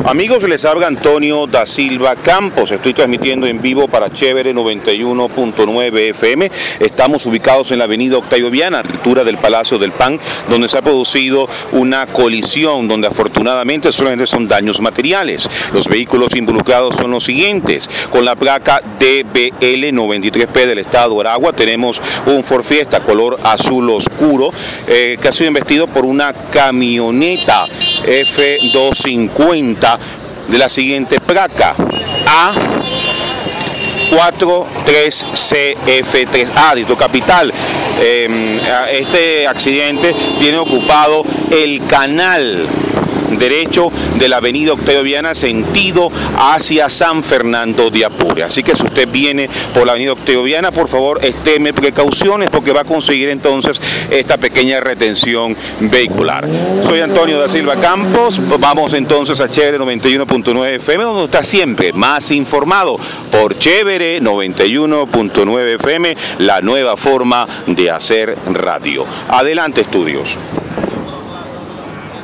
Amigos, les habla Antonio da Silva Campos. Estoy transmitiendo en vivo para Chévere 91.9 FM. Estamos ubicados en la avenida Octavio Viana, altura del Palacio del Pan, donde se ha producido una colisión, donde afortunadamente solamente son daños materiales. Los vehículos involucrados son los siguientes. Con la placa DBL 93P del estado de Aragua tenemos un Ford Fiesta color azul oscuro que ha sido embestido por una camioneta F250 de la siguiente placa A43CF3A, Distrito Capital. Este accidente tiene ocupado el canal derecho de la avenida Octavio Viana sentido hacia San Fernando de Apure. Así que si usted viene por la avenida Octavio Viana, por favor, extreme precauciones porque va a conseguir entonces esta pequeña retención vehicular. Soy Antonio da Silva Campos. Vamos entonces a Chévere 91.9 FM, donde está siempre más informado por Chévere 91.9 FM, la nueva forma de hacer radio. Adelante, estudios.